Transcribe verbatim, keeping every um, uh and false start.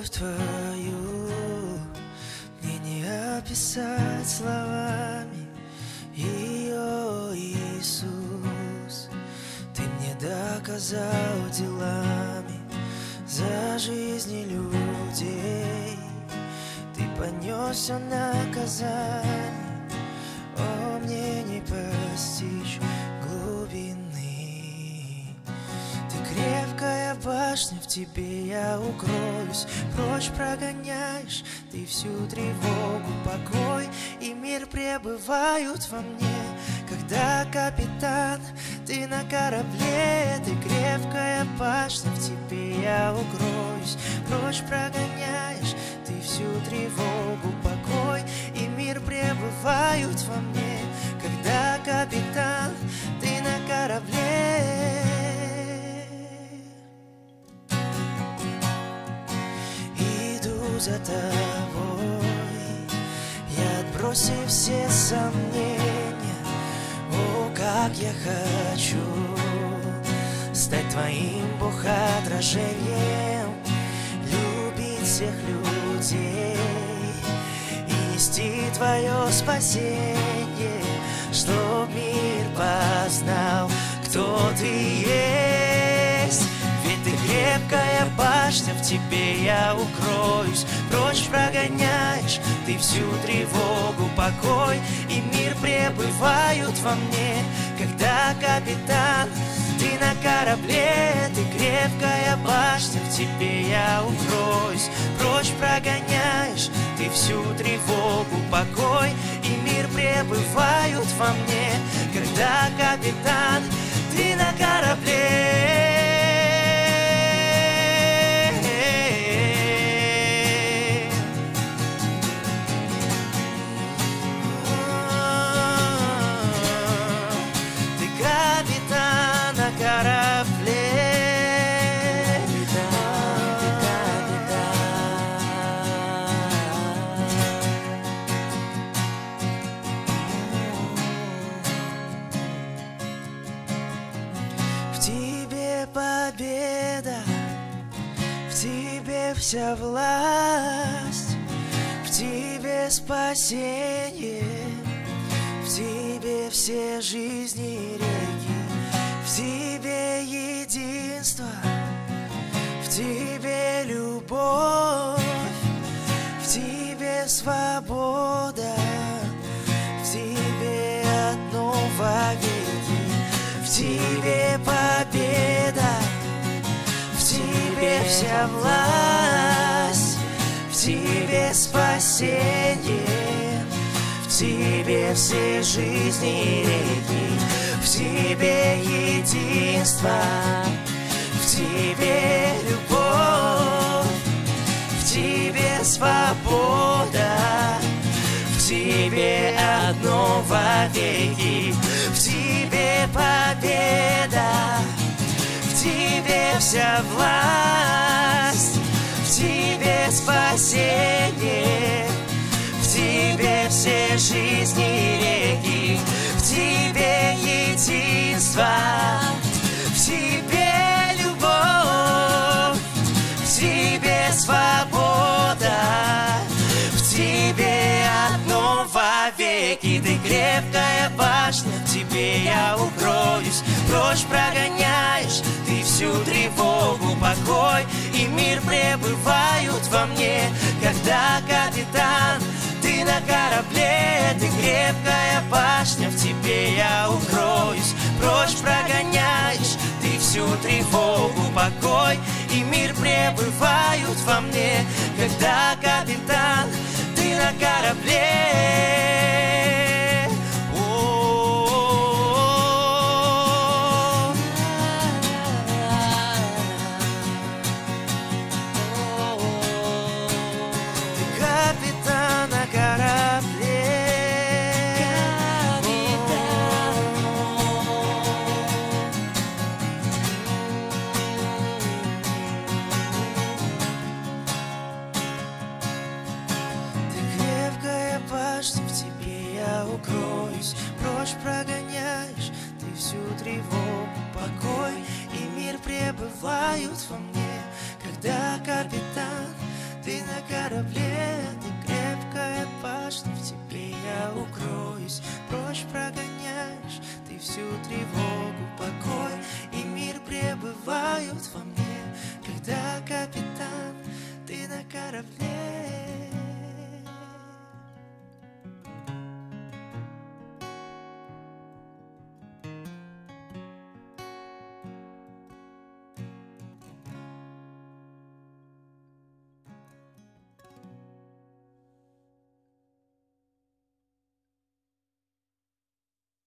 любовь твою мне не описать словами. Ее, Иисус, ты мне доказал делами за жизни людей. Ты понес все наказание, о, мне не постичь глубины. Ты крепкая башня, в тебе я укроюсь. Прочь прогоняешь ты всю тревогу, покой и мир пребывают во мне. Когда капитан, ты на корабле, ты крепкая башня, в тебе я укроюсь. Прочь прогоняешь ты всю тревогу, покой и мир пребывают во мне. Когда капитан, ты на корабле. Иду за тобой, я отбросив все сомнения. О, как я хочу стать твоим Бог отражением, любить всех людей и нести твое спасение, чтоб мир познал, кто ты есть. Ведь ты крепкая башня, в тебе я укроюсь. Прочь прогоняешь ты всю тревогу, покой и мир пребывают во мне. Когда капитан, ты на корабле, ты крепкая башня, в тебе я укроюсь. Прочь прогоняешь ты всю тревогу, покой и мир пребывают во мне. Когда капитан, ты на корабле. Победа, в тебе вся власть, в тебе спасение, в тебе все жизни реки, в тебе единство, в тебе любовь, в тебе свобода, в тебе одно вовеки, в тебе победа, в тебе вся власть, в тебе спасение, в тебе все жизни реки, в тебе единство, в тебе любовь, в тебе свобода, в тебе одно вовеки, в тебе победа, в тебе вся власть, в тебе спасение, в тебе все жизни реки, в тебе единство, в тебе любовь, в тебе свобода, в тебе одно вовеки. Ты крепкая башня, в тебе я укроюсь. Прочь прогоняешь ты всю тревогу, покой и мир пребывают во мне. Когда капитан, ты на корабле, ты крепкая башня, в тебе я укроюсь. Прочь прогоняешь ты всю тревогу, покой и мир пребывают во мне. Когда капитан, ты на корабле. Прочь прогоняешь ты всю тревогу, покой и мир пребывают во мне. Когда капитан, Ты на корабле, ты крепкая башня, в тебе я укроюсь. Прочь прогоняешь ты всю тревогу,